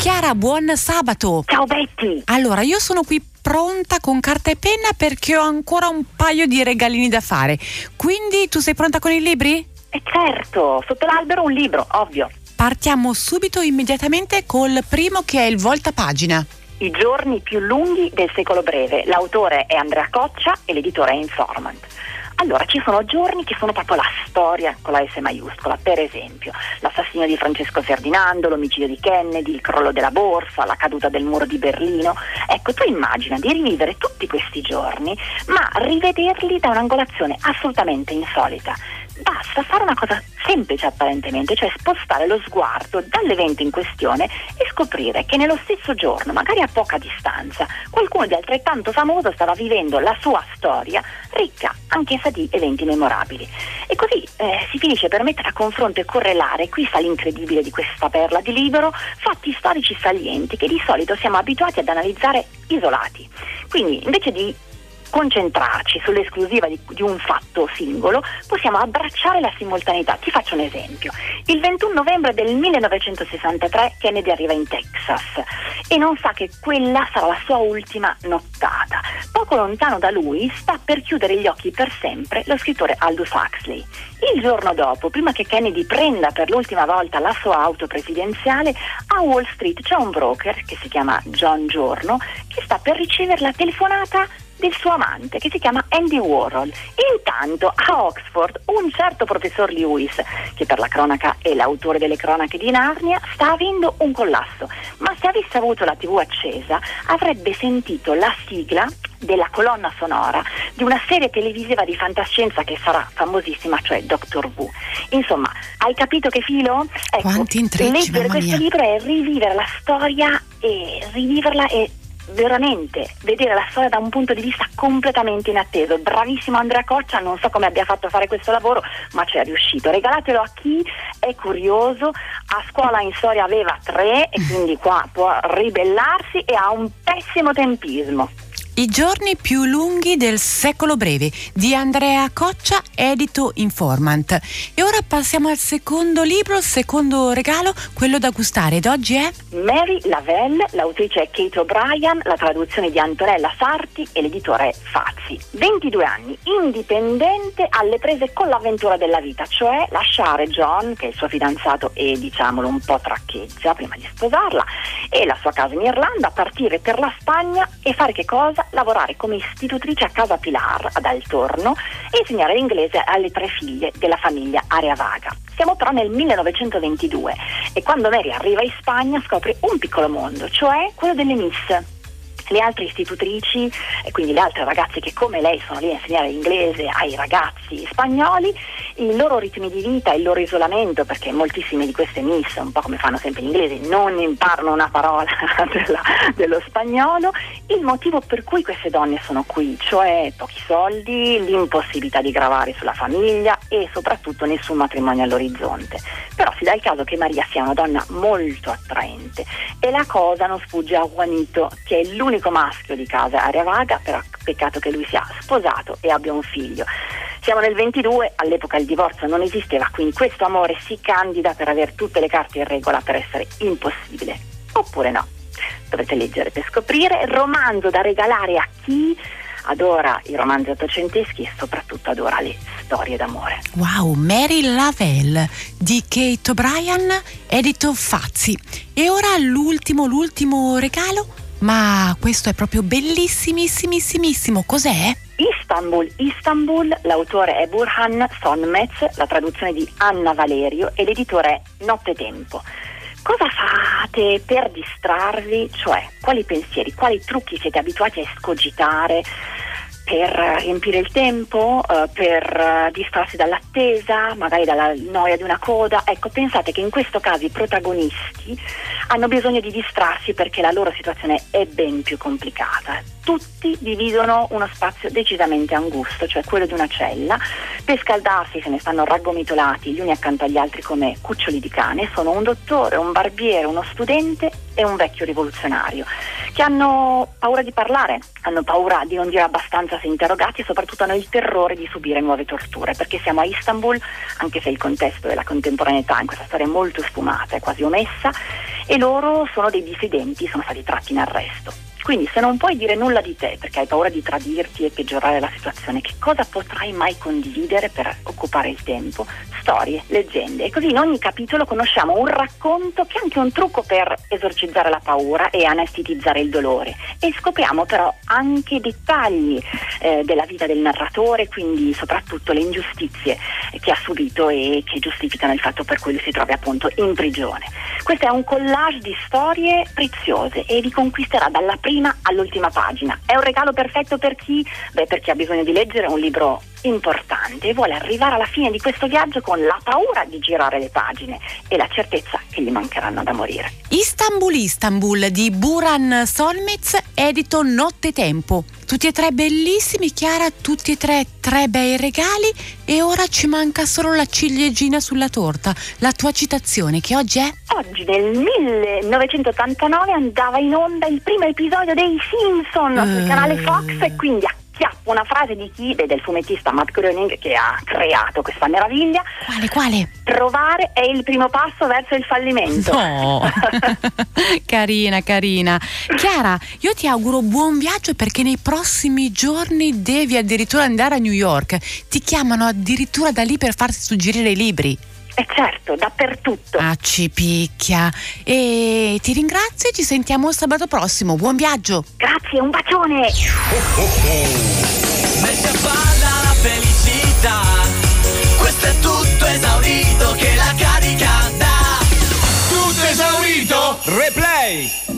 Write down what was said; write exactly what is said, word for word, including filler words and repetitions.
Chiara, buon sabato. Ciao Betty. Allora, io sono qui pronta con carta e penna perché ho ancora un paio di regalini da fare. Quindi tu sei pronta con i libri? Eh certo, sotto l'albero un libro, ovvio. Partiamo subito, immediatamente, col primo, che è il voltapagina. I giorni più lunghi del secolo breve. L'autore è Andrea Coccia e l'editore è Informant. Allora, ci sono giorni che sono proprio la storia con la S maiuscola, per esempio l'assassinio di Francesco Ferdinando, l'omicidio di Kennedy, il crollo della borsa, la caduta del muro di Berlino. Ecco, tu immagina di rivivere tutti questi giorni, ma rivederli da un'angolazione assolutamente insolita. Basta fare una cosa semplice apparentemente, cioè spostare lo sguardo dall'evento in questione e scoprire che nello stesso giorno, magari a poca distanza, qualcuno di altrettanto famoso stava vivendo la sua storia, ricca anch'essa di eventi memorabili. E così eh, si finisce per mettere a confronto e correlare, qui sta l'incredibile di questa perla di libro, fatti storici salienti che di solito siamo abituati ad analizzare isolati. Quindi invece di concentrarci sull'esclusiva di, di un fatto singolo, possiamo abbracciare la simultaneità. Ti faccio un esempio. Il ventuno novembre del millenovecentosessantatré Kennedy arriva in Texas e non sa che quella sarà la sua ultima nottata. Poco lontano da lui sta per chiudere gli occhi per sempre lo scrittore Aldous Huxley. Il giorno dopo, prima che Kennedy prenda per l'ultima volta la sua auto presidenziale, a Wall Street c'è un broker che si chiama John Giorno che sta per ricevere la telefonata del suo amante, che si chiama Andy Warhol. Intanto a Oxford un certo professor Lewis, che per la cronaca è l'autore delle cronache di Narnia, sta avendo un collasso, ma se avesse avuto la tivù accesa avrebbe sentito la sigla della colonna sonora di una serie televisiva di fantascienza che sarà famosissima, cioè Doctor Who. Insomma, hai capito che filo? Ecco, quanti intrecci, leggere mamma questo mia. libro è rivivere la storia e riviverla e veramente vedere la storia da un punto di vista completamente inatteso. Bravissimo Andrea Coccia, non so come abbia fatto a fare questo lavoro, ma ci è riuscito. Regalatelo a chi è curioso. A scuola in storia aveva tre e quindi qua può ribellarsi e ha un pessimo tempismo. I giorni più lunghi del secolo breve di Andrea Coccia, edito Informant. E ora passiamo al secondo libro, il secondo regalo, quello da gustare, ed oggi è Mary Lavelle, l'autrice è Kate O'Brien, la traduzione di Antonella Sarti e l'editore è Fazzi. ventidue anni, indipendente, alle prese con l'avventura della vita, cioè lasciare John, che è il suo fidanzato e diciamolo un po' traccheggia prima di sposarla, e la sua casa in Irlanda, partire per la Spagna e fare che cosa? Lavorare come istitutrice a Casa Pilar ad Altorno e insegnare l'inglese alle tre figlie della famiglia Areavaga. Siamo però nel millenovecentoventidue e quando Mary arriva in Spagna scopre un piccolo mondo, cioè quello delle Miss. Le altre istitutrici e quindi le altre ragazze che come lei sono lì a insegnare l'inglese ai ragazzi spagnoli, i loro ritmi di vita, il loro isolamento, perché moltissime di queste miss, un po' come fanno sempre gli inglesi, non imparano una parola della, dello spagnolo, il motivo per cui queste donne sono qui, cioè pochi soldi, l'impossibilità di gravare sulla famiglia e soprattutto nessun matrimonio all'orizzonte. Però si dà il caso che Maria sia una donna molto attraente e la cosa non sfugge a Juanito, che è l'unico maschio di casa Areavaga, però peccato che lui sia sposato e abbia un figlio. Siamo nel ventidue, all'epoca il divorzio non esisteva, quindi questo amore si candida per avere tutte le carte in regola per essere impossibile. Oppure no. Dovete leggere per scoprire. Romanzo da regalare a chi adora i romanzi ottocenteschi e soprattutto adora le storie d'amore. Wow, Mary Lavelle di Kate O'Brien, edito Fazzi. E ora l'ultimo, l'ultimo regalo, ma questo è proprio bellissimissimissimo. Cos'è? Istanbul, Istanbul, l'autore è Burhan Sönmez, la traduzione di Anna Valerio e l'editore è Nottetempo. Cosa fate per distrarvi? Cioè, quali pensieri, quali trucchi siete abituati a escogitare per riempire il tempo, eh, per uh, distrarsi dall'attesa, magari dalla noia di una coda? Ecco, pensate che in questo caso i protagonisti hanno bisogno di distrarsi perché la loro situazione è ben più complicata. Tutti dividono uno spazio decisamente angusto, cioè quello di una cella. Per scaldarsi se ne stanno raggomitolati gli uni accanto agli altri come cuccioli di cane. Sono un dottore, un barbiere, uno studente e un vecchio rivoluzionario che hanno paura di parlare, hanno paura di non dire abbastanza se interrogati e soprattutto hanno il terrore di subire nuove torture, perché siamo a Istanbul, anche se il contesto della contemporaneità in questa storia è molto sfumata, è quasi omessa, e loro sono dei dissidenti, sono stati tratti in arresto. Quindi se non puoi dire nulla di te perché hai paura di tradirti e peggiorare la situazione, che cosa potrai mai condividere per occupare il tempo? Storie, leggende, e così in ogni capitolo conosciamo un racconto che è anche un trucco per esorcizzare la paura e anestetizzare il dolore, e scopriamo però anche dettagli eh, della vita del narratore, quindi soprattutto le ingiustizie che ha subito e che giustificano il fatto per cui lui si trovi appunto in prigione. Questo è un collage di storie preziose e vi conquisterà dalla prima all'ultima pagina. È un regalo perfetto per chi? Beh, per chi ha bisogno di leggere un libro importante e vuole arrivare alla fine di questo viaggio con la paura di girare le pagine e la certezza che gli mancheranno da morire. Istanbul Istanbul di Buran Solmez, edito Nottetempo. Tutti e tre bellissimi, Chiara, tutti e tre tre bei regali, e ora ci manca solo la ciliegina sulla torta, la tua citazione, che oggi è? Oggi nel millenovecentottantanove andava in onda il primo episodio dei Simpson uh. sul canale Fox, e quindi acchiappo una frase di chi? Beh, del fumettista Matt Groening, che ha creato questa meraviglia. Quale, quale? Provare è il primo passo verso il fallimento. No. Carina, carina. Chiara, io ti auguro buon viaggio, perché nei prossimi giorni devi addirittura andare a New York. Ti chiamano addirittura da lì per farsi suggerire i libri. E certo, dappertutto. Ah, ci picchia. E ti ringrazio e ci sentiamo sabato prossimo. Buon viaggio. Grazie, un bacione. Oh, oh, oh. Metti a palla la felicità. Questo è tutto esaurito, che la carica dà. Tutto esaurito. Replay.